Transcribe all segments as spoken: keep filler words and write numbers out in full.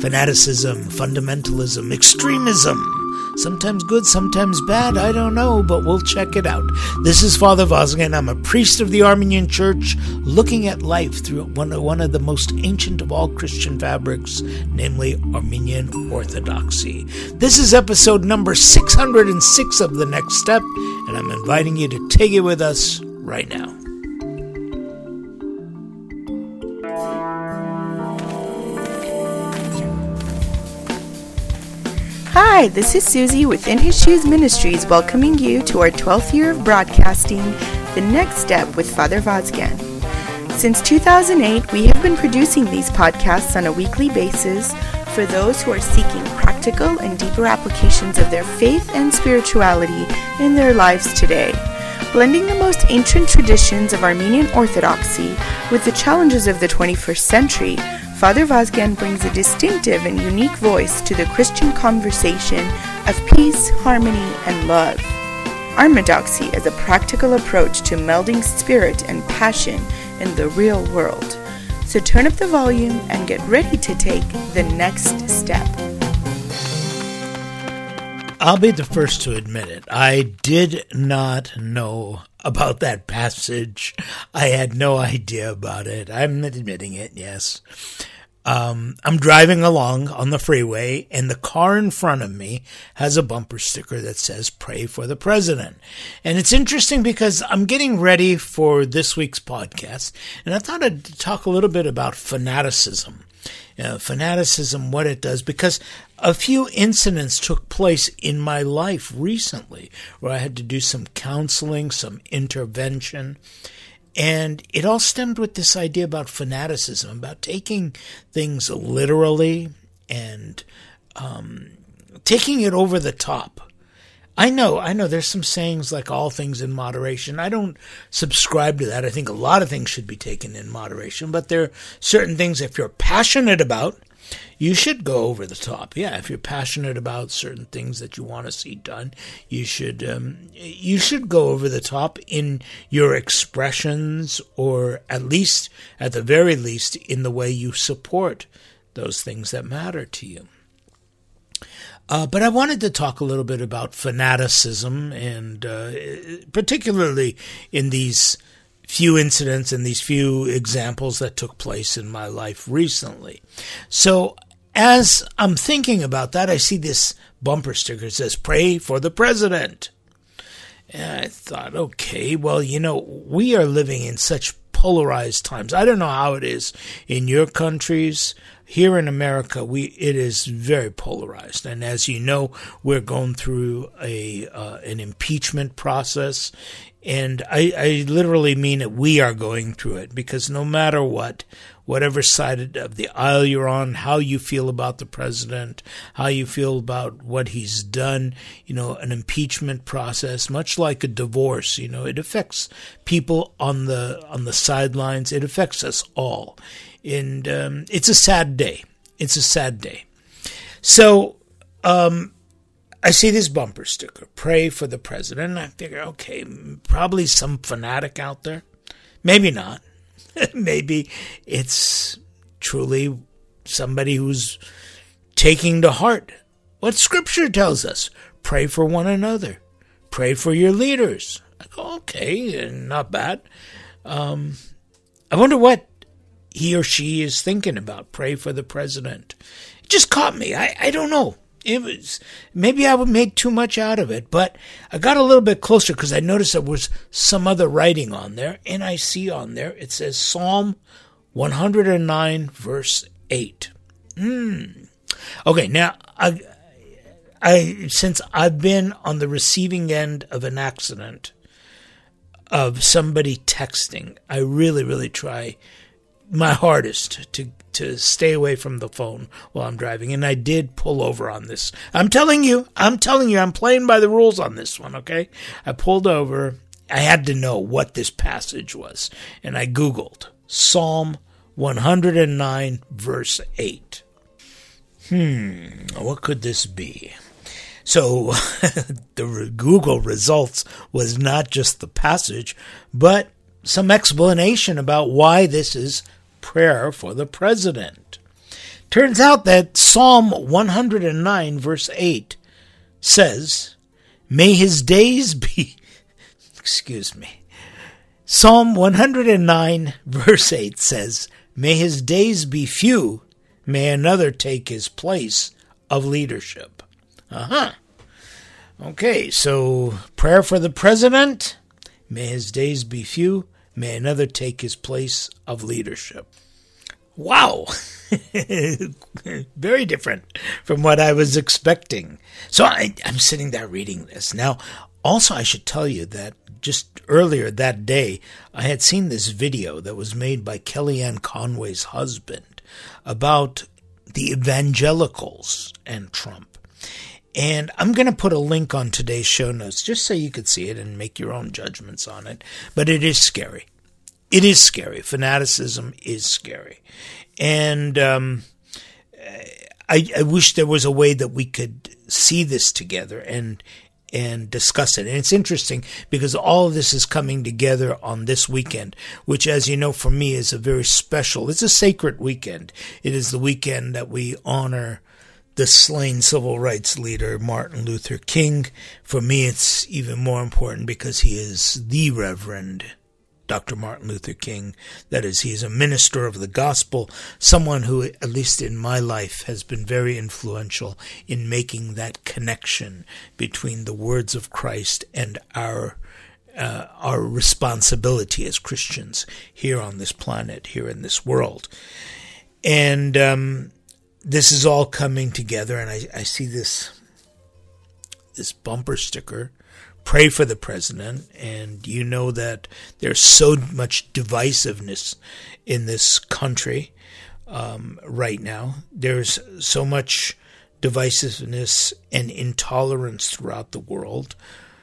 Fanaticism, fundamentalism, extremism. Sometimes good, sometimes bad, I don't know, but we'll check it out. This is Father Vazgen. I'm a priest of the Armenian Church, looking at life through one of, one of the most ancient of all Christian fabrics, namely Armenian Orthodoxy. This is episode number six hundred six of The Next Step, and I'm inviting you to take it with us right now. Hi, this is Susie with In His Shoes Ministries, welcoming you to our twelfth year of broadcasting, The Next Step with Father Vazgen. Since two thousand eight, we have been producing these podcasts on a weekly basis for those who are seeking practical and deeper applications of their faith and spirituality in their lives today, blending the most ancient traditions of Armenian Orthodoxy with the challenges of the twenty-first century. Father Vazgen brings a distinctive and unique voice to the Christian conversation of peace, harmony, and love. Armedoxy is a practical approach to melding spirit and passion in the real world. So turn up the volume and get ready to take the next step. I'll be the first to admit it. I did not know about that passage. I had no idea about it. I'm admitting it, yes. Um, I'm driving along on the freeway, and the car in front of me has a bumper sticker that says, "Pray for the President." And it's interesting because I'm getting ready for this week's podcast, and I thought I'd talk a little bit about fanaticism. Uh, fanaticism, what it does, because a few incidents took place in my life recently where I had to do some counseling, some intervention. And it all stemmed with this idea about fanaticism, about taking things literally and um, taking it over the top. I know, I know there's some sayings like all things in moderation. I don't subscribe to that. I think a lot of things should be taken in moderation, but there are certain things if you're passionate about, you should go over the top. Yeah, if you're passionate about certain things that you want to see done, you should um, you should go over the top in your expressions, or at least, at the very least, in the way you support those things that matter to you. Uh, but I wanted to talk a little bit about fanaticism, and uh, particularly in these few incidents and these few examples that took place in my life recently. So as I'm thinking about that, I see this bumper sticker that says, "Pray for the President." And I thought, okay, well, you know, we are living in such polarized times. I don't know how it is in your countries. Here in America, we it is very polarized, and as you know, we're going through a uh, an impeachment process, and I, I literally mean it. We are going through it because no matter what, whatever side of the aisle you're on, how you feel about the president, how you feel about what he's done, you know, an impeachment process, much like a divorce, you know, it affects people on the on the sidelines. It affects us all. And um, it's a sad day. It's a sad day. So um, I see this bumper sticker, "Pray for the President." And I figure, okay, probably some fanatic out there. Maybe not. Maybe it's truly somebody who's taking to heart what Scripture tells us. Pray for one another. Pray for your leaders. I go, okay, not bad. Um, I wonder what he or she is thinking about. Pray for the President. It just caught me. I, I don't know. It was maybe I made too much out of it, but I got a little bit closer because I noticed there was some other writing on there, and I see on there it says Psalm one hundred nine, verse eight. Hmm. Okay, now I, I since I've been on the receiving end of an accident of somebody texting, I really, really try my hardest to to stay away from the phone while I'm driving, and I did pull over on this. I'm telling you, I'm telling you, I'm playing by the rules on this one, okay? I pulled over. I had to know what this passage was, and I Googled Psalm one hundred nine, verse eight. Hmm, what could this be? So the Google results was not just the passage, but some explanation about why this is prayer for the president. Turns out that Psalm one hundred nine, verse eight says, may his days be, excuse me, Psalm one hundred nine, verse eight says, may his days be few, may another take his place of leadership. Uh-huh. Okay, so prayer for the president, may his days be few, may another take his place of leadership. Wow. Very different from what I was expecting. So I, I'm sitting there reading this. Now, also I should tell you that just earlier that day, I had seen this video that was made by Kellyanne Conway's husband about the evangelicals and Trump. And I'm going to put a link on today's show notes just so you could see it and make your own judgments on it. But it is scary. It is scary. Fanaticism is scary. And um, I, I wish there was a way that we could see this together and and discuss it. And it's interesting because all of this is coming together on this weekend, which, as you know, for me is a very special, it's a sacred weekend. It is the weekend that we honor the slain civil rights leader, Martin Luther King. For me, it's even more important because he is the Reverend Doctor Martin Luther King. That is, he is a minister of the gospel, someone who, at least in my life, has been very influential in making that connection between the words of Christ and our uh, our responsibility as Christians here on this planet, here in this world. And um, this is all coming together, and I, I see this this bumper sticker, pray for the president, and you know that there's so much divisiveness in this country um, right now. There's so much divisiveness and intolerance throughout the world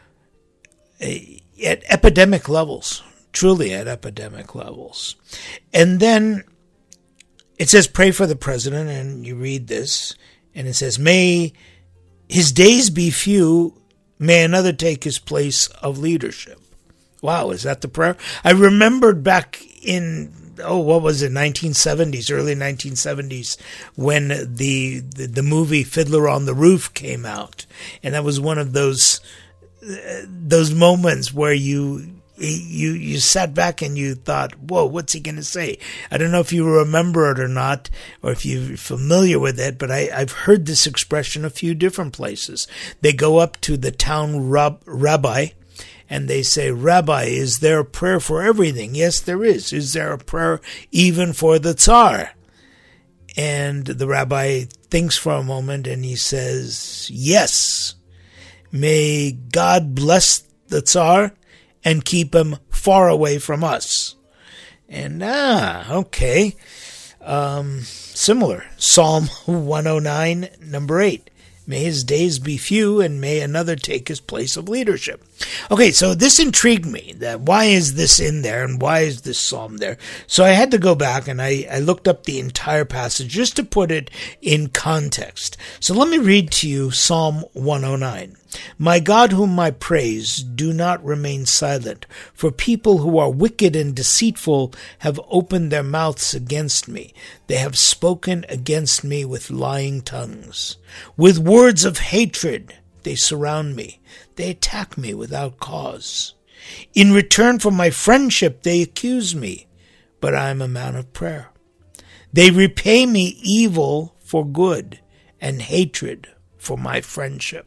at epidemic levels, truly at epidemic levels. And then it says, pray for the president, and you read this, and it says, may his days be few, may another take his place of leadership. Wow, is that the prayer? I remembered back in, oh, what was it, nineteen seventies, early nineteen seventies, when the, the, the movie Fiddler on the Roof came out. And that was one of those uh, those moments where you... You you sat back and you thought, whoa, what's he going to say? I don't know if you remember it or not, or if you're familiar with it, but I, I've heard this expression a few different places. They go up to the town rab- rabbi and they say, Rabbi, is there a prayer for everything? Yes, there is. Is there a prayer even for the Tsar? And the rabbi thinks for a moment and he says, yes. May God bless the Tsar and keep him far away from us. And, ah, okay. Um, similar. Psalm one oh nine, number eight. May his days be few, and may another take his place of leadership. Okay, so this intrigued me. That why is this in there, and why is this psalm there? So I had to go back, and I, I looked up the entire passage just to put it in context. So let me read to you Psalm one oh nine. My God, whom I praise, do not remain silent, for people who are wicked and deceitful have opened their mouths against me. They have spoken against me with lying tongues. With words of hatred they surround me. They attack me without cause. In return for my friendship they accuse me, but I am a man of prayer. They repay me evil for good and hatred for my friendship.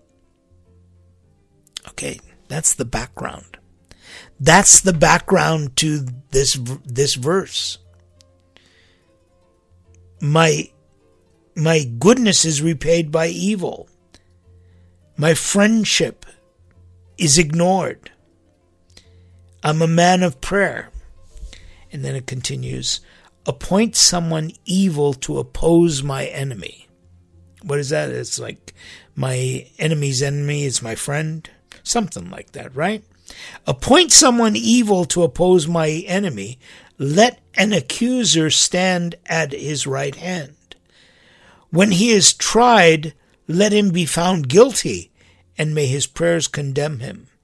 Okay, that's the background. That's the background to this this verse. My my goodness is repaid by evil. My friendship is ignored. I'm a man of prayer. And then it continues, appoint someone evil to oppose my enemy. What is that? It's like my enemy's enemy is my friend. Something like that, right? Appoint someone evil to oppose my enemy. Let an accuser stand at his right hand. When he is tried, let him be found guilty, and may his prayers condemn him.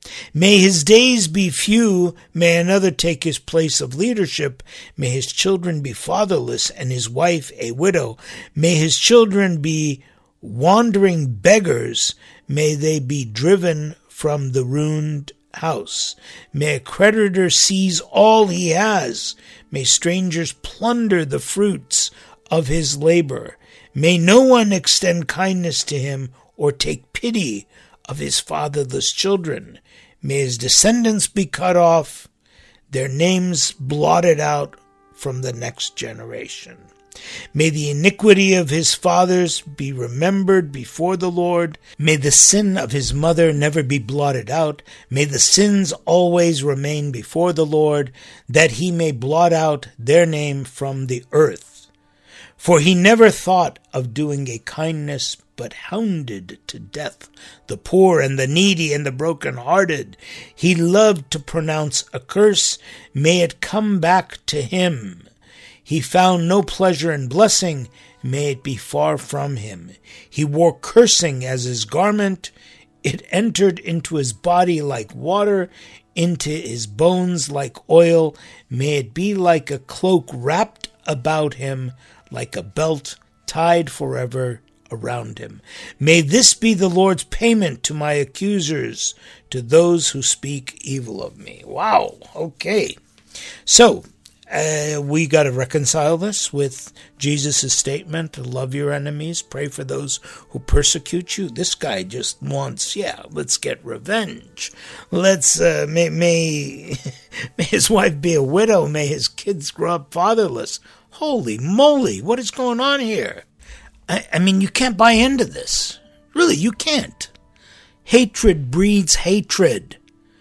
May his days be few, may another take his place of leadership, may his children be fatherless and his wife a widow, may his children be wandering beggars, may they be driven from the ruined house, may a creditor seize all he has, may strangers plunder the fruits of his labor, may no one extend kindness to him or take pity of his fatherless children. May his descendants be cut off, their names blotted out from the next generation. May the iniquity of his fathers be remembered before the Lord. May the sin of his mother never be blotted out. May the sins always remain before the Lord, that he may blot out their name from the earth. For he never thought of doing a kindness, but hounded to death the poor and the needy and the broken-hearted. He loved to pronounce a curse. May it come back to him. He found no pleasure in blessing. May it be far from him. He wore cursing as his garment. It entered into his body like water, into his bones like oil. May it be like a cloak wrapped about him, like a belt tied forever around him. May this be the Lord's payment to my accusers, to those who speak evil of me. Wow, okay. So, uh, we got to reconcile this with Jesus' statement to love your enemies, pray for those who persecute you. This guy just wants, yeah, let's get revenge. Let's, uh, may, may, may his wife be a widow, may his kids grow up fatherless. Holy moly, what is going on here? I, I mean, you can't buy into this. Really, you can't. Hatred breeds hatred.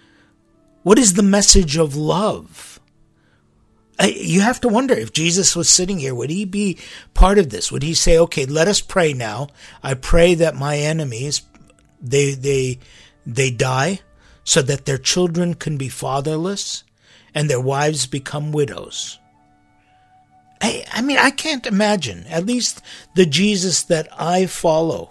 What is the message of love? I, you have to wonder, if Jesus was sitting here, would he be part of this? Would he say, okay, let us pray now. I pray that my enemies, they they they die so that their children can be fatherless and their wives become widows. I, I mean, I can't imagine, at least the Jesus that I follow,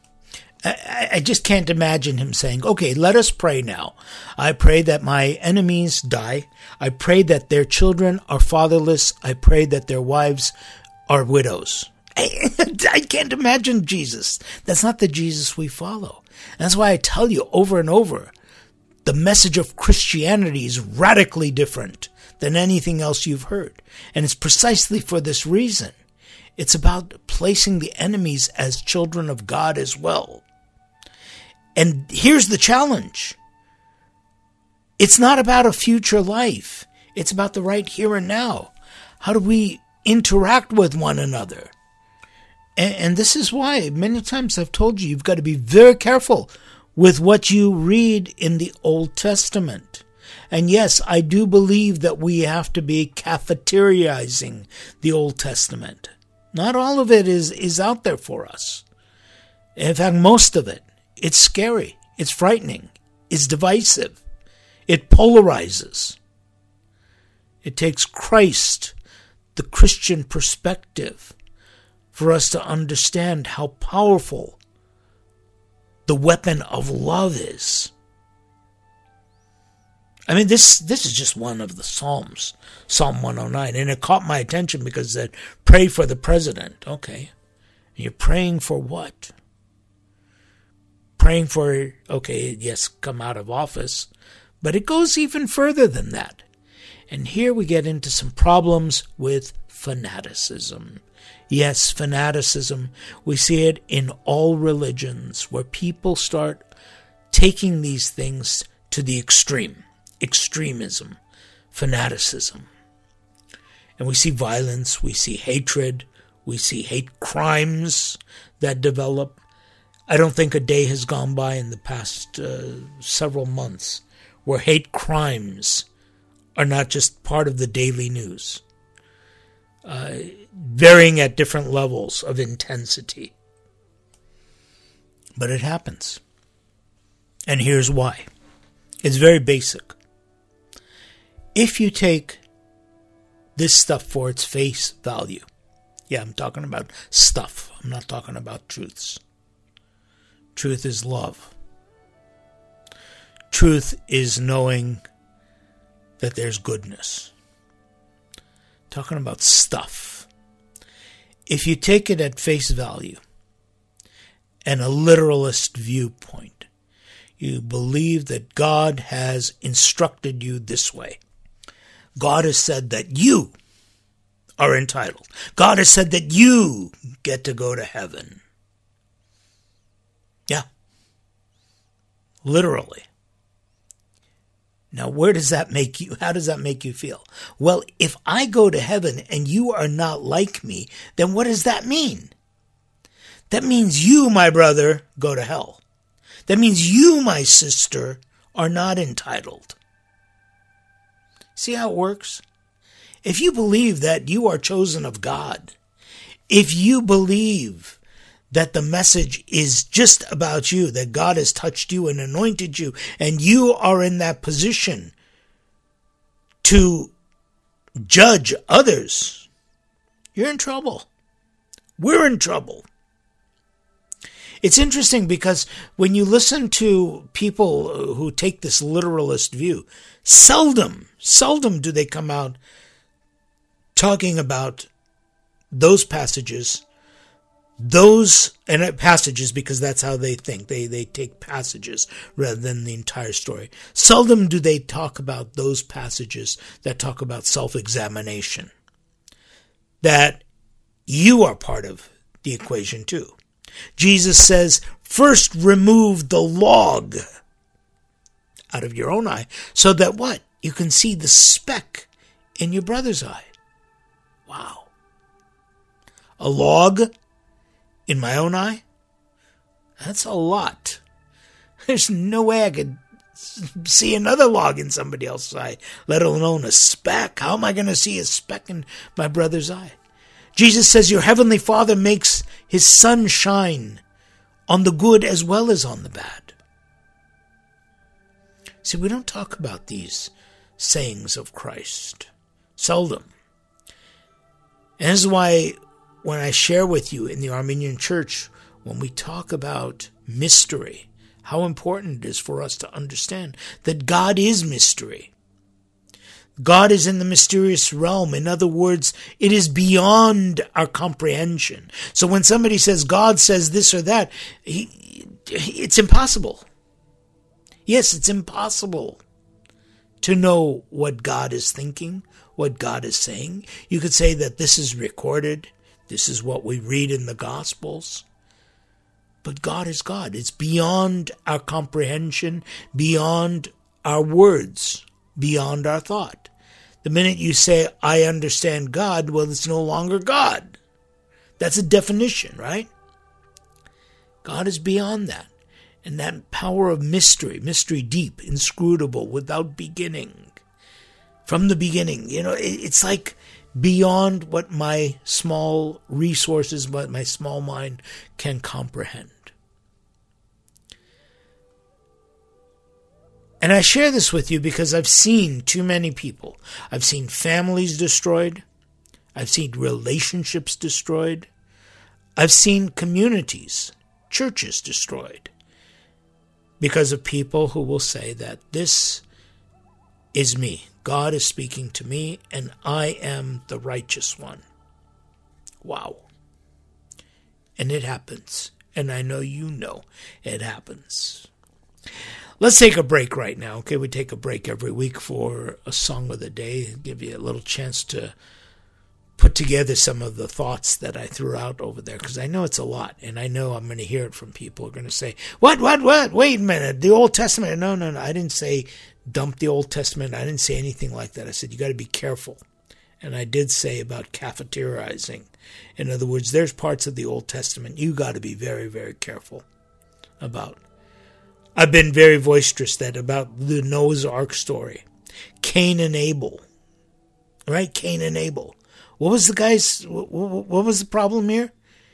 I, I just can't imagine him saying, okay, let us pray now. I pray that my enemies die. I pray that their children are fatherless. I pray that their wives are widows. I, I can't imagine Jesus. That's not the Jesus we follow. And that's why I tell you over and over, the message of Christianity is radically different than anything else you've heard. And it's precisely for this reason. It's about placing the enemies as children of God as well. And here's the challenge. It's not about a future life. It's about the right here and now. How do we interact with one another? And, and this is why many times I've told you, you've got to be very careful with what you read in the Old Testament. And yes, I do believe that we have to be cafeteriaizing the Old Testament. Not all of it is, is out there for us. In fact, most of it. It's scary. It's frightening. It's divisive. It polarizes. It takes Christ, the Christian perspective, for us to understand how powerful the weapon of love is. I mean, this this is just one of the Psalms, Psalm one oh nine, and it caught my attention because it said, pray for the president. Okay. You're praying for what? Praying for, okay, yes, come out of office, but it goes even further than that. And here we get into some problems with fanaticism. Yes, fanaticism. We see it in all religions where people start taking these things to the extreme. Extremism, fanaticism. And we see violence, we see hatred, we see hate crimes that develop. I don't think a day has gone by in the past uh, several months where hate crimes are not just part of the daily news, uh, varying at different levels of intensity. But it happens. And here's why. It's very basic. If you take this stuff for its face value, yeah, I'm talking about stuff. I'm not talking about truths. Truth is love. Truth is knowing that there's goodness. Talking about stuff. If you take it at face value and a literalist viewpoint, you believe that God has instructed you this way. God has said that you are entitled. God has said that you get to go to heaven. Yeah. Literally. Now, where does that make you, how does that make you feel? Well, if I go to heaven and you are not like me, then what does that mean? That means you, my brother, go to hell. That means you, my sister, are not entitled. See how it works? If you believe that you are chosen of God, if you believe that the message is just about you, that God has touched you and anointed you, and you are in that position to judge others, you're in trouble. We're in trouble. It's interesting because when you listen to people who take this literalist view, seldom, seldom do they come out talking about those passages, those and passages because that's how they think. They they take passages rather than the entire story. Seldom do they talk about those passages that talk about self-examination, that you are part of the equation too. Jesus says, first remove the log out of your own eye so that what? You can see the speck in your brother's eye. Wow. A log in my own eye? That's a lot. There's no way I could see another log in somebody else's eye, let alone a speck. How am I going to see a speck in my brother's eye? Jesus says your heavenly Father makes his sun shine on the good as well as on the bad. See, we don't talk about these sayings of Christ. Seldom. And this is why when I share with you in the Armenian Church, when we talk about mystery, how important it is for us to understand that God is mystery. God is in the mysterious realm. In other words, it is beyond our comprehension. So when somebody says God says this or that, he, it's impossible. Yes, it's impossible to know what God is thinking, what God is saying. You could say that this is recorded. This is what we read in the Gospels. But God is God. It's beyond our comprehension, beyond our words, beyond our thought. The minute you say, I understand God, well, it's no longer God. That's a definition, right? God is beyond that. And that power of mystery, mystery deep, inscrutable, without beginning. From the beginning, you know, it's like beyond what my small resources, what my small mind can comprehend. And I share this with you because I've seen too many people. I've seen families destroyed. I've seen relationships destroyed. I've seen communities, churches destroyed because of people who will say that this is me. God is speaking to me and I am the righteous one. Wow. And it happens. And I know you know it happens. Let's take a break right now, okay? We take a break every week for a song of the day, give you a little chance to put together some of the thoughts that I threw out over there, because I know it's a lot, and I know I'm going to hear it from people who are going to say, what, what, what? Wait a minute, the Old Testament. No, no, no, I didn't say dump the Old Testament. I didn't say anything like that. I said you got to be careful. And I did say about cafeteriaizing. In other words, there's parts of the Old Testament you got to be very, very careful about. I've been very boisterous that about the Noah's Ark story. Cain and Abel. Right? Cain and Abel. What was the guy's, what, what was the problem here?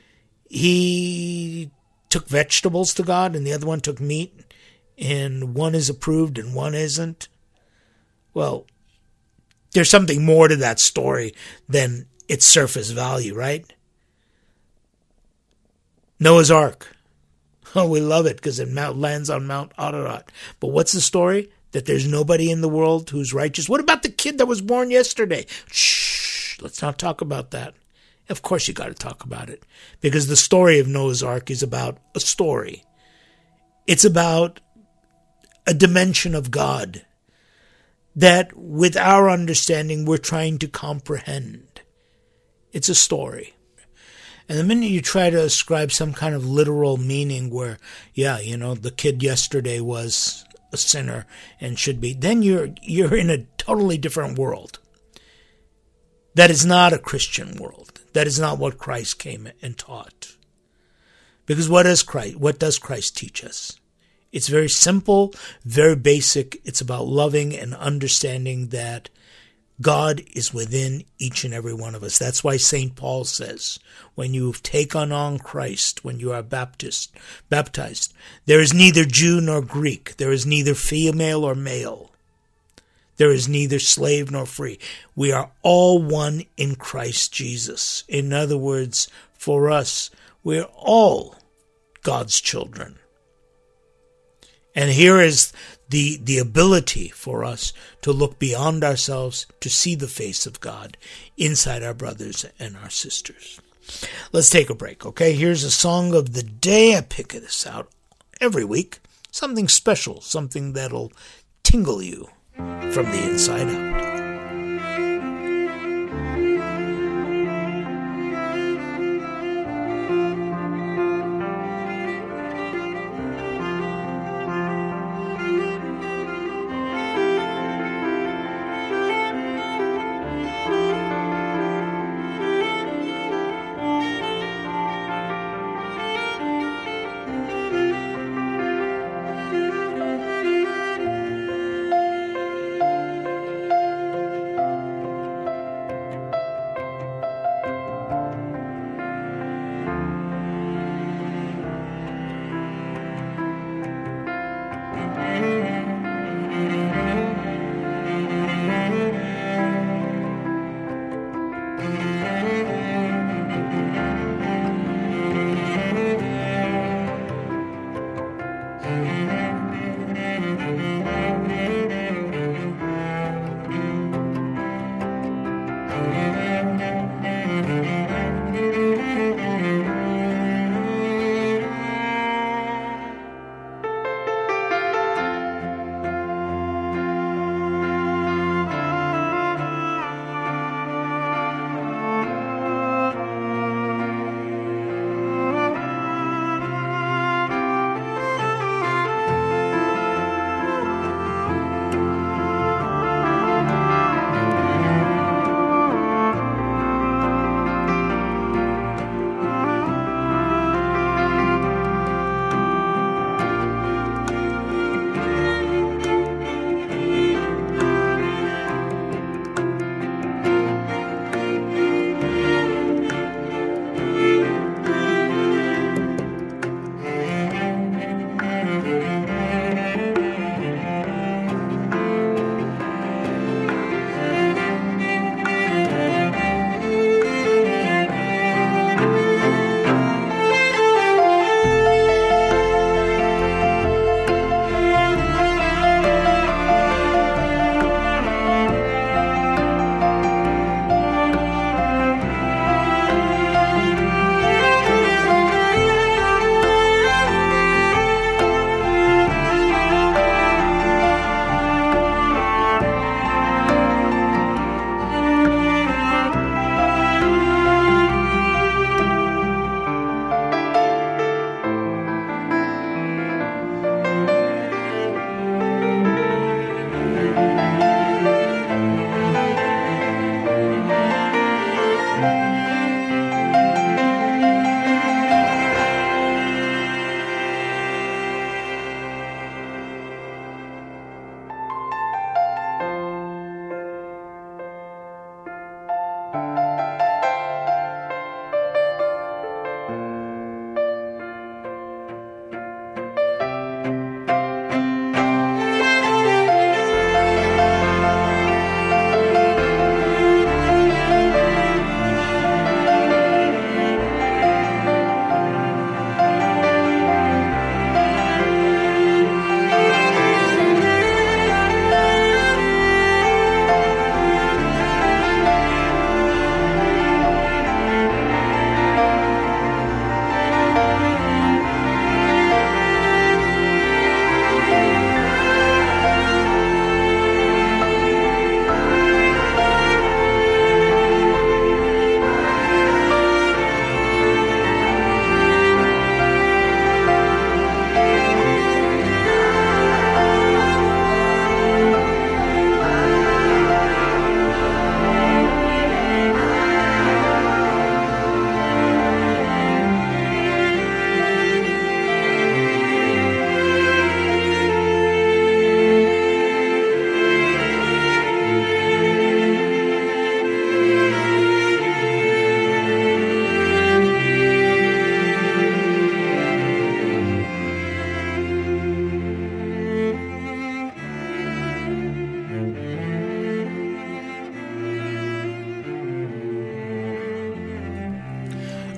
He took vegetables to God and the other one took meat. And one is approved and one isn't. Well, there's something more to that story than its surface value, right? Noah's Ark. Oh, we love it because it mount, lands on Mount Ararat. But what's the story? That there's nobody in the world who's righteous. What about the kid that was born yesterday? Shh, let's not talk about that. Of course you got to talk about it. Because the story of Noah's Ark is about a story. It's about a dimension of God that with our understanding we're trying to comprehend. It's a story. And the minute you try to ascribe some kind of literal meaning where, yeah, you know, the kid yesterday was a sinner and should be, then you're you're in a totally different world. That is not a Christian world. That is not what Christ came and taught. Because what does Christ, what does Christ teach us? It's very simple, very basic. It's about loving and understanding that God is within each and every one of us. That's why Saint Paul says, when you take on Christ, when you are Baptist, baptized, there is neither Jew nor Greek. There is neither female or male. There is neither slave nor free. We are all one in Christ Jesus. In other words, for us, we're all God's children. And here is the, the ability for us to look beyond ourselves, to see the face of God inside our brothers and our sisters. Let's take a break, okay? Here's a song of the day. I pick this out every week. Something special, something that'll tingle you from the inside out.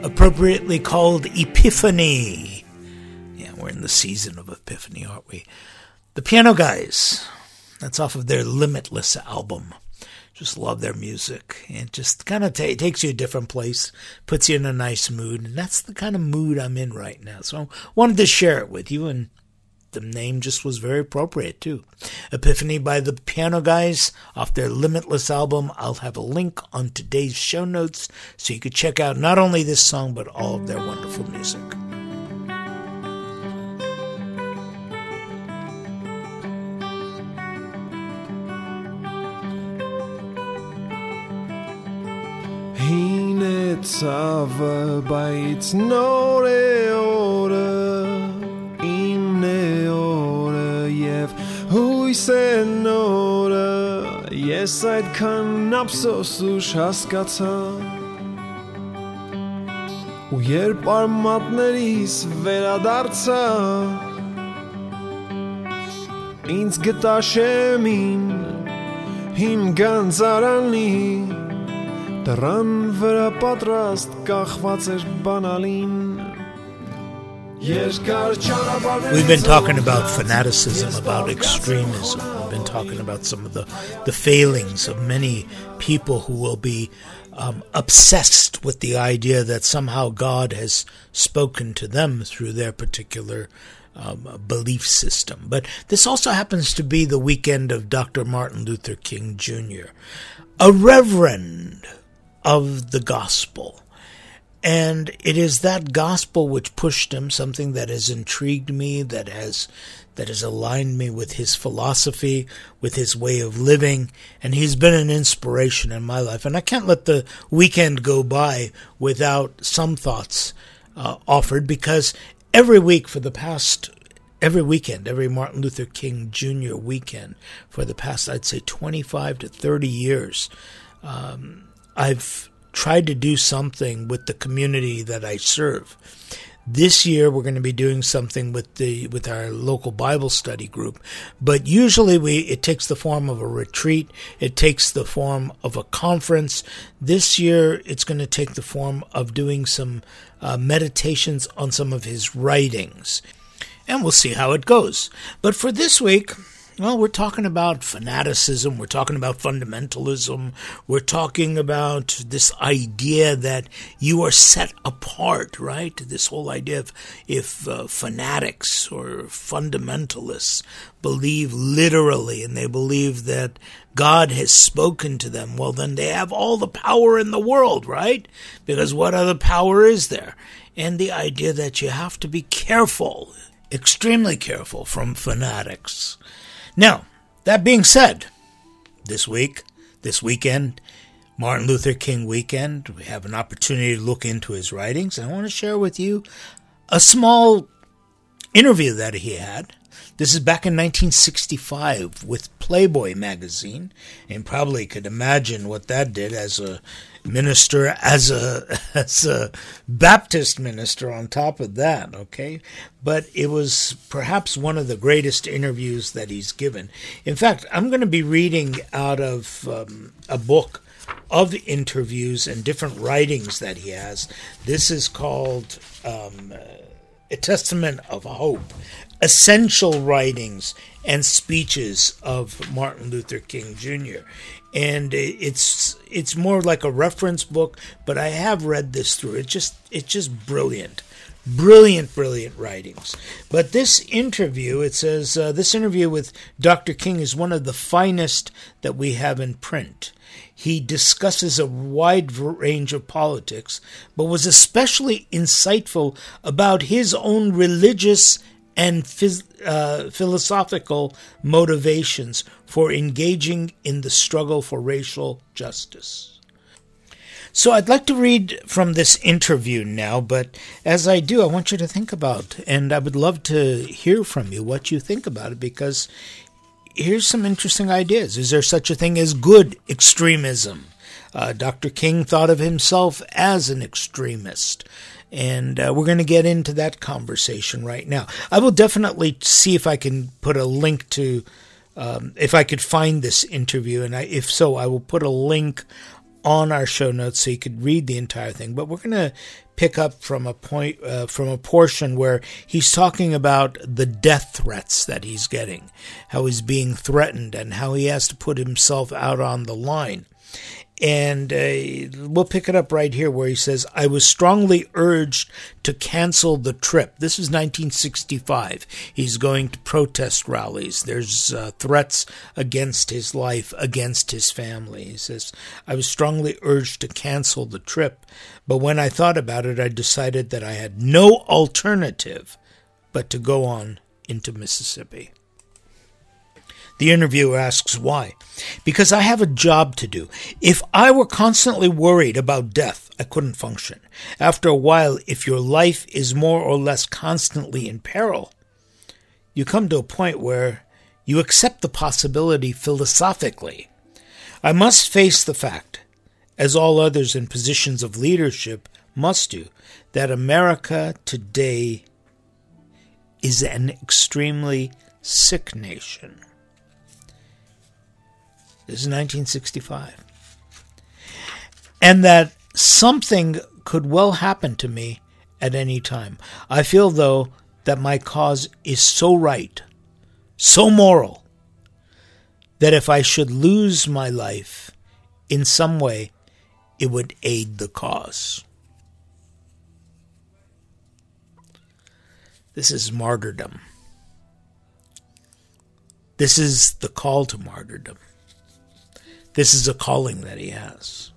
appropriately called Epiphany. Yeah, we're in the season of Epiphany, aren't we? The Piano Guys, that's off of their Limitless album. Just love their music. It just kind of t- takes you a different place, puts you in a nice mood, and that's the kind of mood I'm in right now. So I wanted to share it with you, and the name just was very appropriate, too. Epiphany by the Piano Guys off their Limitless album. I'll have a link on today's show notes so you could check out not only this song, but all of their wonderful music. Hine tava bait nore ore inne ore jev hui sen ore jesait kan apsosus haskata u երբ արմատներիս վերադարձա ինձ գտա շեմին իմ գանձարանի Դռան վրա պատրաստ կախված էր բանալին We've been talking about fanaticism, about extremism. We've been talking about some of the, the failings of many people who will be um, obsessed with the idea that somehow God has spoken to them through their particular um, belief system. But this also happens to be the weekend of Doctor Martin Luther King Junior, a reverend of the gospel. And it is that gospel which pushed him, something that has intrigued me, that has that has aligned me with his philosophy, with his way of living, and he's been an inspiration in my life. And I can't let the weekend go by without some thoughts uh, offered, because every week for the past, every weekend, every Martin Luther King Junior weekend, for the past, I'd say twenty-five to thirty years, um, I've tried to do something with the community that I serve. This year we're going to be doing something with the with our local Bible study group, but usually we it takes the form of a retreat, it takes the form of a conference. This year it's going to take the form of doing some uh, meditations on some of his writings, and we'll see how it goes. But for this week, well, we're talking about fanaticism, we're talking about fundamentalism, we're talking about this idea that you are set apart, right? This whole idea of if uh, fanatics or fundamentalists believe literally and they believe that God has spoken to them, well, then they have all the power in the world, right? Because what other power is there? And the idea that you have to be careful, extremely careful from fanatics. Now, that being said, this week, this weekend, Martin Luther King weekend, we have an opportunity to look into his writings. I want to share with you a small interview that he had. This is back in nineteen sixty-five with Playboy magazine, and probably could imagine what that did as a minister, as a as a Baptist minister on top of that, okay? But it was perhaps one of the greatest interviews that he's given. In fact, I'm going to be reading out of um, a book of interviews and different writings that he has. This is called um, A Testament of Hope, Essential Writings and Speeches of Martin Luther King Junior And it's it's more like a reference book, but I have read this through. It's just it's just brilliant, brilliant, brilliant writings. But this interview, it says uh, this interview with Doctor King is one of the finest that we have in print. He discusses a wide range of politics, but was especially insightful about his own religious and phys- uh, philosophical motivations for engaging in the struggle for racial justice. So I'd like to read from this interview now, but as I do, I want you to think about, and I would love to hear from you what you think about it, because here's some interesting ideas. Is there such a thing as good extremism? Uh, Doctor King thought of himself as an extremist. And uh, we're going to get into that conversation right now. I will definitely see if I can put a link to, um, if I could find this interview. And I, if so, I will put a link on our show notes so you could read the entire thing, but we're going to pick up from a point, uh, from a portion where he's talking about the death threats that he's getting, how he's being threatened, and how he has to put himself out on the line. And uh, we'll pick it up right here where he says, I was strongly urged to cancel the trip. This is nineteen sixty-five. He's going to protest rallies. There's uh, threats against his life, against his family. He says, I was strongly urged to cancel the trip, but when I thought about it, I decided that I had no alternative but to go on into Mississippi. The interviewer asks why. Because I have a job to do. If I were constantly worried about death, I couldn't function. After a while, if your life is more or less constantly in peril, you come to a point where you accept the possibility philosophically. I must face the fact, as all others in positions of leadership must do, that America today is an extremely sick nation. This is nineteen sixty-five. And that something could well happen to me at any time. I feel, though, that my cause is so right, so moral, that if I should lose my life in some way, it would aid the cause. This is martyrdom. This is the call to martyrdom. This is a calling that he has.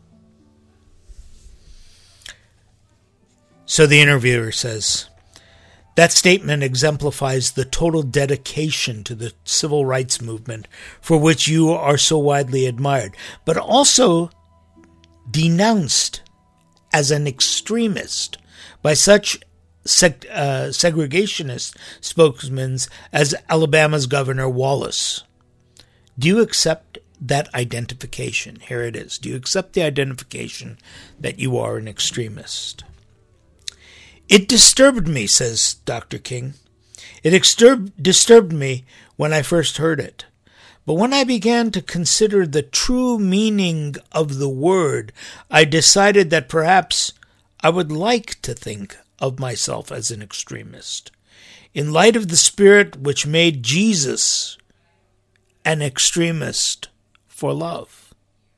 So the interviewer says, that statement exemplifies the total dedication to the civil rights movement for which you are so widely admired, but also denounced as an extremist by such seg- uh, segregationist spokesmen as Alabama's Governor Wallace. Do you accept that identification? Here it is. Do you accept the identification that you are an extremist? It disturbed me, says Doctor King. It extur- disturbed me when I first heard it. But when I began to consider the true meaning of the word, I decided that perhaps I would like to think of myself as an extremist, in light of the spirit which made Jesus an extremist for love.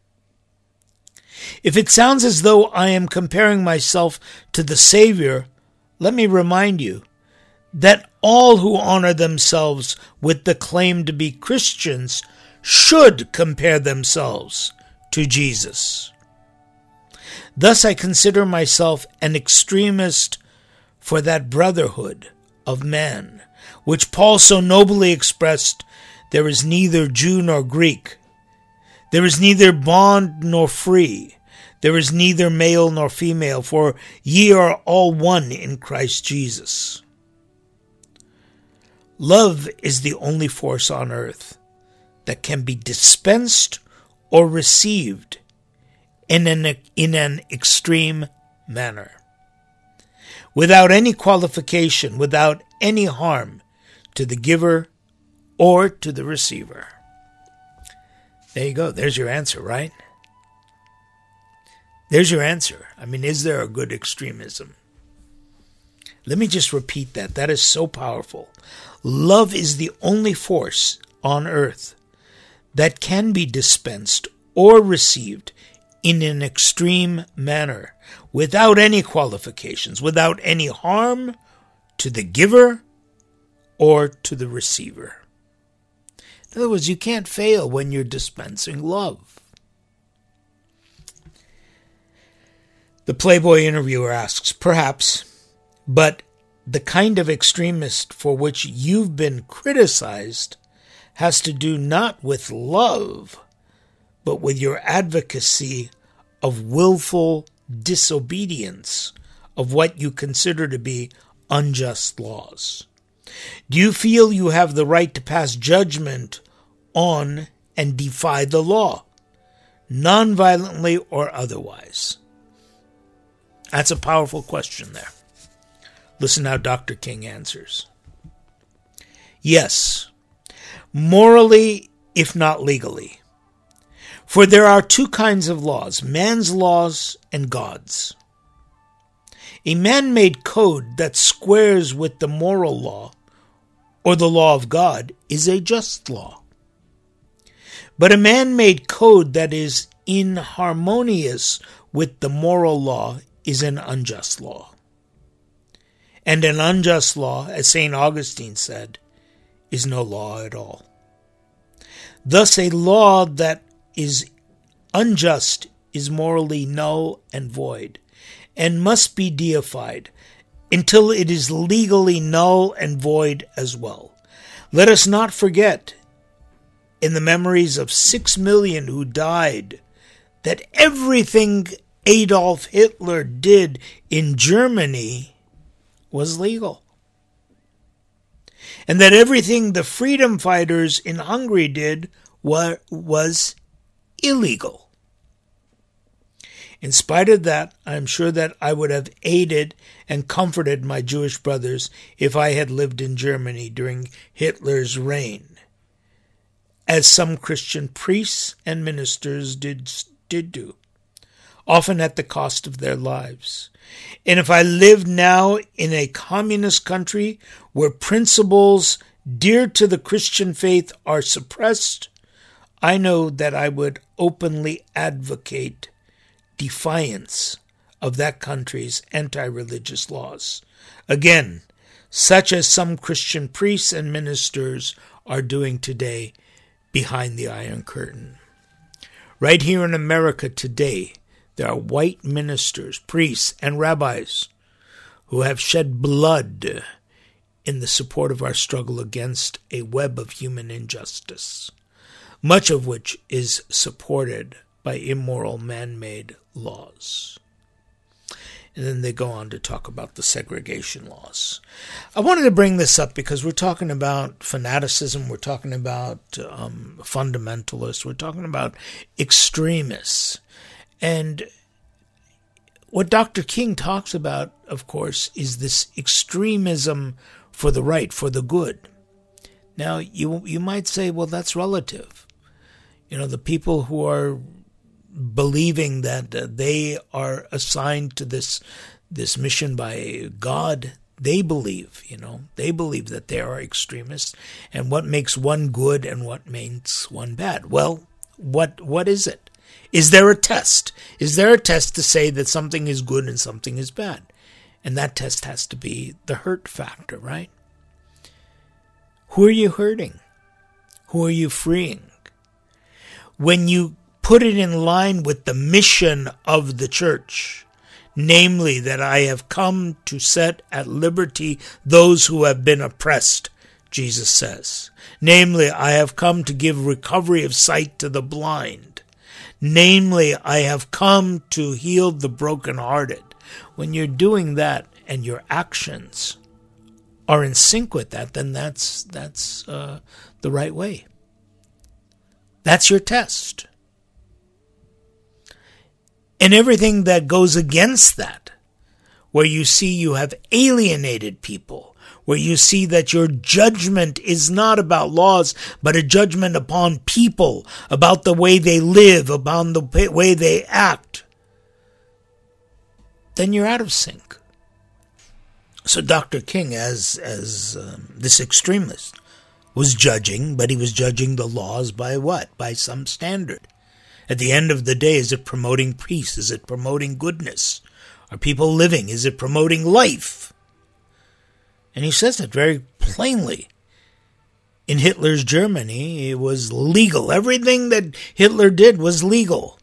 If it sounds as though I am comparing myself to the Savior, let me remind you that all who honor themselves with the claim to be Christians should compare themselves to Jesus. Thus I consider myself an extremist for that brotherhood of man, which Paul so nobly expressed, there is neither Jew nor Greek, there is neither bond nor free, there is neither male nor female, for ye are all one in Christ Jesus. Love is the only force on earth that can be dispensed or received in an, in an extreme manner, without any qualification, without any harm to the giver or to the receiver. There you go. There's your answer, right? There's your answer. I mean, is there a good extremism? Let me just repeat that. That is so powerful. Love is the only force on earth that can be dispensed or received in an extreme manner, without any qualifications, without any harm to the giver or to the receiver. In other words, you can't fail when you're dispensing love. The Playboy interviewer asks, perhaps, but the kind of extremist for which you've been criticized has to do not with love, but with your advocacy of willful disobedience of what you consider to be unjust laws. Do you feel you have the right to pass judgment on and defy the law, non-violently or otherwise? That's a powerful question there. Listen how Doctor King answers. Yes, morally, if not legally. For there are two kinds of laws, man's laws and God's. A man-made code that squares with the moral law or the law of God is a just law. But a man-made code that is inharmonious with the moral law is an unjust law. And an unjust law, as Saint Augustine said, is no law at all. Thus, a law that is unjust is morally null and void, and must be deified until it is legally null and void as well. Let us not forget, in the memories of six million who died, that everything Adolf Hitler did in Germany was legal. And that everything the freedom fighters in Hungary did was, was illegal. In spite of that, I am sure that I would have aided and comforted my Jewish brothers if I had lived in Germany during Hitler's reign, as some Christian priests and ministers did, did do, often at the cost of their lives. And if I lived now in a communist country where principles dear to the Christian faith are suppressed, I know that I would openly advocate defiance of that country's anti-religious laws. Again, such as some Christian priests and ministers are doing today behind the Iron Curtain. Right here in America today, there are white ministers, priests, and rabbis who have shed blood in the support of our struggle against a web of human injustice, much of which is supported by immoral man-made laws. And then they go on to talk about the segregation laws. I wanted to bring this up because we're talking about fanaticism, we're talking about um, fundamentalists, we're talking about extremists. And what Doctor King talks about, of course, is this extremism for the right, for the good. Now, you you might say, well, that's relative. You know, the people who are believing that uh, they are assigned to this this mission by God, they believe, you know, they believe that they are extremists, and what makes one good and what makes one bad. Well, what what is it? Is there a test? Is there a test to say that something is good and something is bad? And that test has to be the hurt factor, right? Who are you hurting? Who are you freeing? When you put it in line with the mission of the church, namely that I have come to set at liberty those who have been oppressed, Jesus says. Namely, I have come to give recovery of sight to the blind. Namely, I have come to heal the brokenhearted. When you're doing that and your actions are in sync with that, then that's that's uh, the right way. That's your test. And everything that goes against that, where you see you have alienated people, where you see that your judgment is not about laws, but a judgment upon people, about the way they live, about the way they act, then you're out of sync. So Doctor King, as as um, this extremist, was judging, but he was judging the laws by what? By some standard. At the end of the day, is it promoting peace? Is it promoting goodness? Are people living? Is it promoting life? And he says it very plainly. In Hitler's Germany, it was legal. Everything that Hitler did was legal.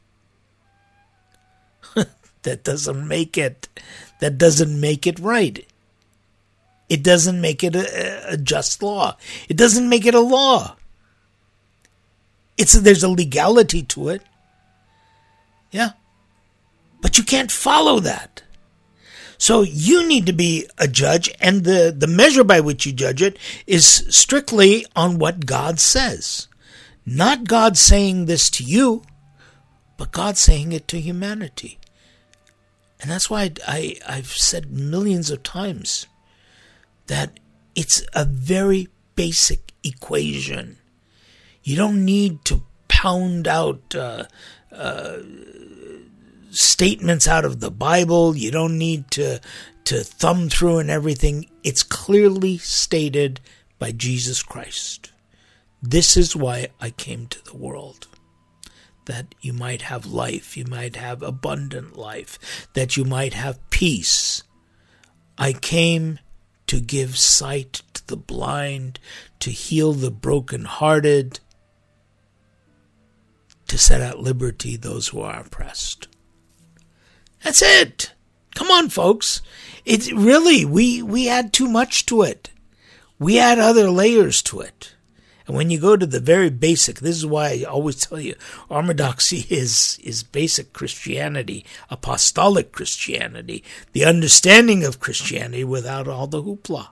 That doesn't make it, that doesn't make it right. It doesn't make it a, a just law. It doesn't make it a law. It's there's a legality to it. Yeah. But you can't follow that. So you need to be a judge, and the, the measure by which you judge it is strictly on what God says. Not God saying this to you, but God saying it to humanity. And that's why I, I've said millions of times that it's a very basic equation. You don't need to pound out uh, uh, statements out of the Bible. You don't need to to thumb through and everything. It's clearly stated by Jesus Christ. This is why I came to the world, that you might have life, you might have abundant life, that you might have peace. I came to give sight to the blind, to heal the brokenhearted, to set at liberty those who are oppressed. That's it. Come on, folks. It's really, we, we add too much to it. We add other layers to it. And when you go to the very basic, this is why I always tell you, orthodoxy is, is basic Christianity, apostolic Christianity, the understanding of Christianity without all the hoopla.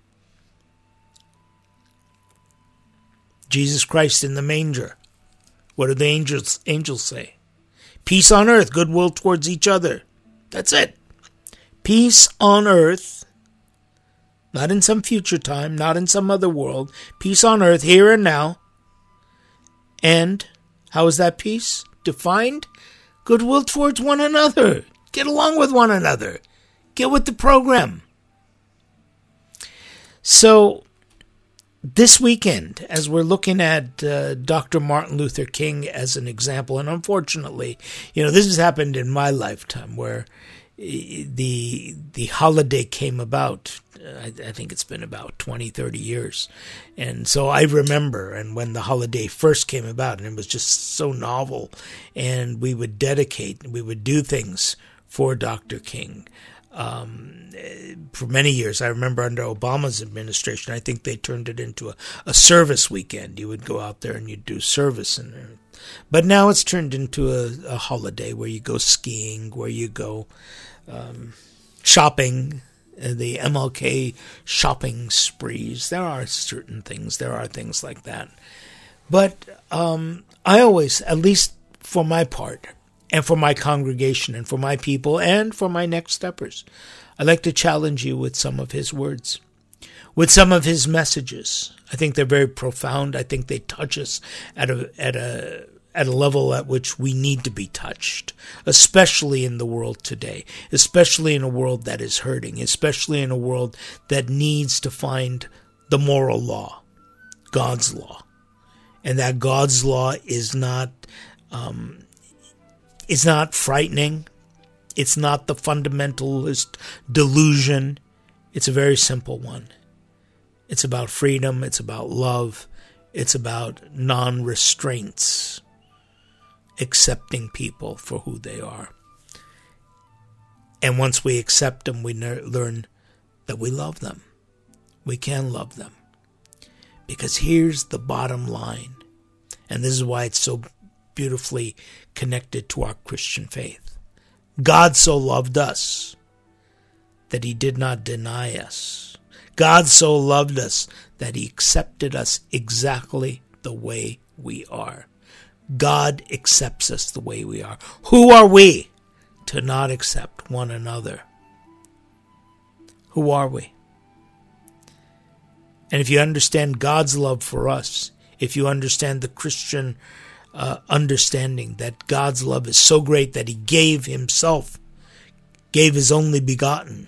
Jesus Christ in the manger. What do the angels, angels say? Peace on earth, goodwill towards each other. That's it. Peace on earth, not in some future time, not in some other world. Peace on earth, here and now. And how is that peace defined? Goodwill towards one another. Get along with one another. Get with the program. So, this weekend, as we're looking at uh, Doctor Martin Luther King as an example, and unfortunately, you know, this has happened in my lifetime where the the holiday came about. I, I think it's been about twenty, thirty years. And so I remember, and when the holiday first came about, and it was just so novel, and we would dedicate, we would do things for Doctor King. Um, for many years, I remember under Obama's administration, I think they turned it into a, a service weekend. You would go out there and you'd do service. And, but now it's turned into a, a holiday where you go skiing, where you go um, shopping, uh, the M L K shopping sprees. There are certain things, there are things like that. But um, I always, at least for my part, and for my congregation, and for my people, and for my next steppers, I'd like to challenge you with some of his words, with some of his messages. I think they're very profound. I think they touch us at a at a at a level at which we need to be touched, especially in the world today, especially in a world that is hurting, especially in a world that needs to find the moral law, God's law, and that God's law is not um, is not frightening. It's not the fundamentalist delusion. It's a very simple one. It's about freedom. It's about love. It's about non-restraints, accepting people for who they are. And once we accept them, we ne- learn that we love them. We can love them. Because here's the bottom line, and this is why it's so beautifully connected to our Christian faith. God so loved us that he did not deny us. God so loved us that he accepted us exactly the way we are. God accepts us the way we are. Who are we to not accept one another? Who are we? And if you understand God's love for us, if you understand the Christian uh, understanding that God's love is so great that he gave himself, gave his only begotten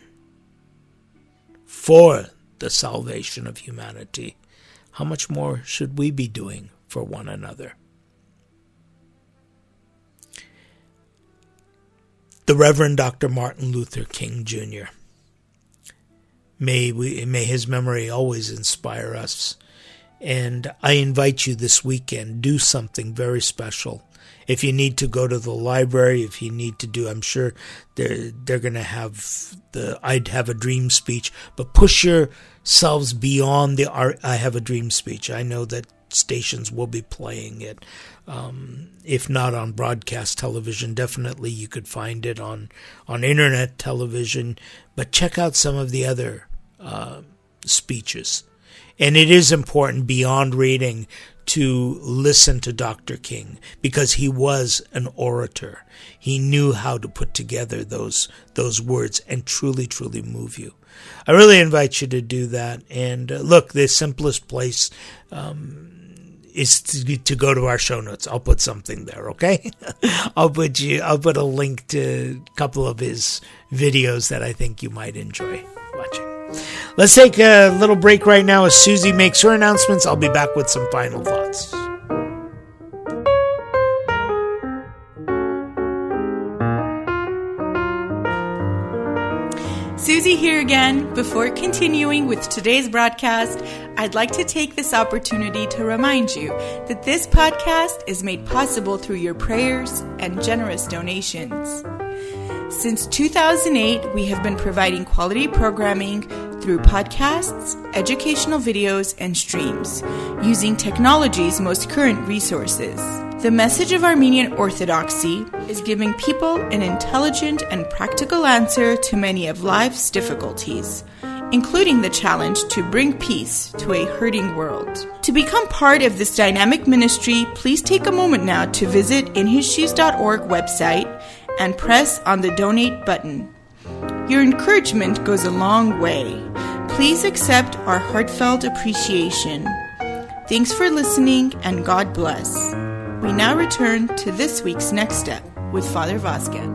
for the salvation of humanity, how much more should we be doing for one another? The Reverend Doctor Martin Luther King Junior May we, may his memory always inspire us. And I invite you this weekend, do something very special. If you need to go to the library, if you need to do, I'm sure they're, they're going to have the I'd Have a Dream speech, but push yourselves beyond the I Have a Dream speech. I know that stations will be playing it. Um, if not on broadcast television, definitely you could find it on, on internet television. But check out some of the other uh, speeches. And it is important beyond reading to listen to Doctor King, because he was an orator. He knew how to put together those those words and truly, truly move you. I really invite you to do that. And uh, look, the simplest place, um, is to, to go to our show notes. I'll put something there, okay? I'll put you. I'll put a link to a couple of his videos that I think you might enjoy watching. Let's take a little break right now as Susie makes her announcements. I'll be back with some final thoughts. Susie here again. Before continuing with today's broadcast, I'd like to take this opportunity to remind you that this podcast is made possible through your prayers and generous donations. Since two thousand eight, we have been providing quality programming through podcasts, educational videos, and streams, using technology's most current resources. The message of Armenian Orthodoxy is giving people an intelligent and practical answer to many of life's difficulties, including the challenge to bring peace to a hurting world. To become part of this dynamic ministry, please take a moment now to visit in his shoes dot org website and press on the donate button. Your encouragement goes a long way. Please accept our heartfelt appreciation. Thanks for listening, and God bless. We now return to this week's Next Step with Father Vazgen.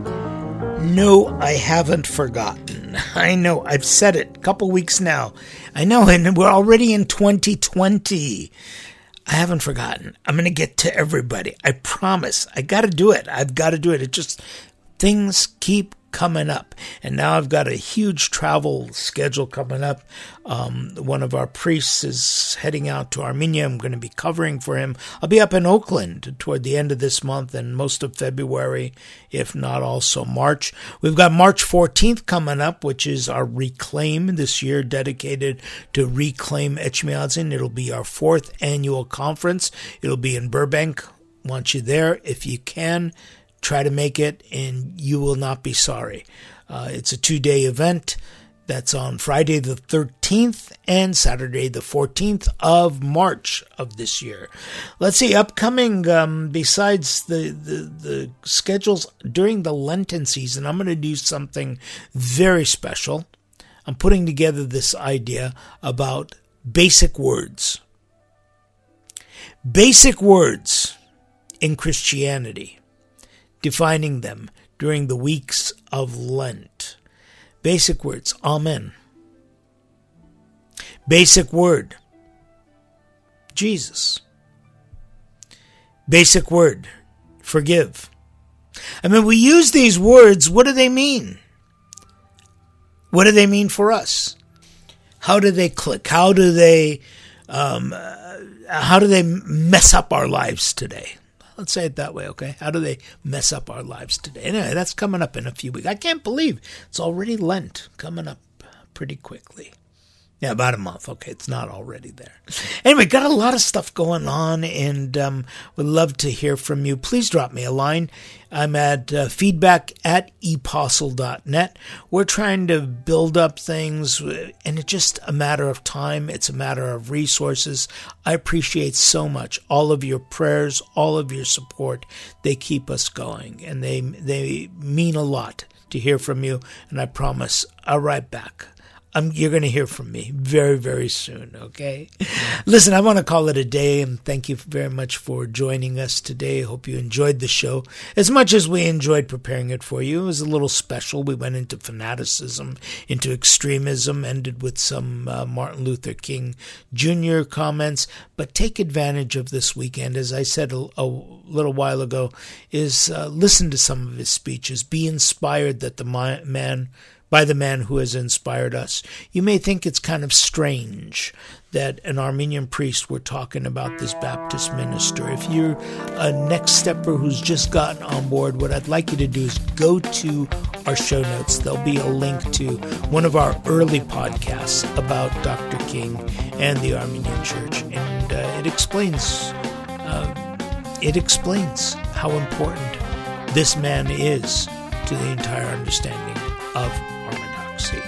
No, I haven't forgotten. I know, I've said it a couple weeks now. I know, and we're already in twenty twenty. I haven't forgotten. I'm going to get to everybody. I promise. I got to do it. I've got to do it. It just, things keep coming up. And now I've got a huge travel schedule coming up. Um, one of our priests is heading out to Armenia. I'm going to be covering for him. I'll be up in Oakland toward the end of this month and most of February, if not also March. We've got March fourteenth coming up, which is our Reclaim this year, dedicated to Reclaim Etchmiadzin. It'll be our fourth annual conference. It'll be in Burbank. Want you there if you can. Try to make it, and you will not be sorry. Uh, it's a two-day event that's on Friday the thirteenth and Saturday the fourteenth of March of this year. Let's see, upcoming, um, besides the, the, the schedules during the Lenten season, I'm going to do something very special. I'm putting together this idea about basic words. Basic words in Christianity. Defining them during the weeks of Lent. Basic words, Amen. Basic word, Jesus. Basic word, forgive. I mean, we use these words, what do they mean? What do they mean for us? How do they click? How do they, um, uh, how do they mess up our lives today? Let's say it that way, okay? How do they mess up our lives today? Anyway, that's coming up in a few weeks. I can't believe it's already Lent, coming up pretty quickly. Yeah, about a month. Okay, it's not already there. Anyway, got a lot of stuff going on, and um, would love to hear from you. Please drop me a line. I'm at uh, feedback at epostle dot net. We're trying to build up things, and it's just a matter of time. It's a matter of resources. I appreciate so much all of your prayers, all of your support. They keep us going, and they they mean a lot to hear from you, and I promise I'll write back. Um, you're going to hear from me very, very soon, okay? Listen, I want to call it a day, and thank you very much for joining us today. I hope you enjoyed the show as much as we enjoyed preparing it for you. It was a little special. We went into fanaticism, into extremism, ended with some uh, Martin Luther King Junior comments. But take advantage of this weekend, as I said a, a little while ago, is uh, listen to some of his speeches. Be inspired that the man... by the man who has inspired us. You may think it's kind of strange that an Armenian priest, we're talking about this Baptist minister. If you're a next stepper who's just gotten on board, what I'd like you to do is go to our show notes. There'll be a link to one of our early podcasts about Doctor King and the Armenian Church, and uh, it explains uh, it explains how important this man is to the entire understanding of orthodoxy.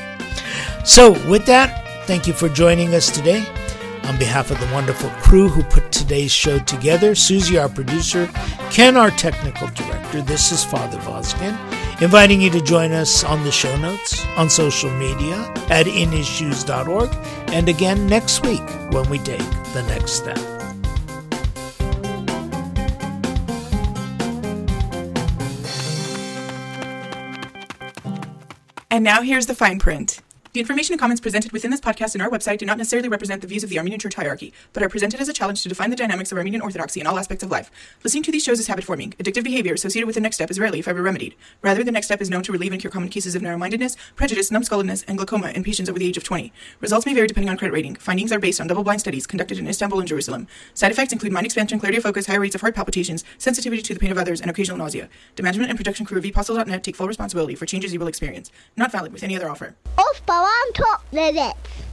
So with that, thank you for joining us today. On behalf of the wonderful crew who put today's show together, Susie, our producer, Ken, our technical director, this is Father Vazgen, inviting you to join us on the show notes, on social media, at in his shoes dot org, and again next week when we take the next step. And now here's the fine print. The information and comments presented within this podcast and our website do not necessarily represent the views of the Armenian Church hierarchy, but are presented as a challenge to define the dynamics of Armenian Orthodoxy in all aspects of life. Listening to these shows is habit-forming. Addictive behavior associated with the next step is rarely, if ever, remedied. Rather, the next step is known to relieve and cure common cases of narrow-mindedness, prejudice, numbskulledness, and glaucoma in patients over the age of twenty. Results may vary depending on credit rating. Findings are based on double-blind studies conducted in Istanbul and Jerusalem. Side effects include mind expansion, clarity of focus, higher rates of heart palpitations, sensitivity to the pain of others, and occasional nausea. The management and production crew of v postal dot net take full responsibility for changes you will experience. Not valid with any other offer. Off on top limits.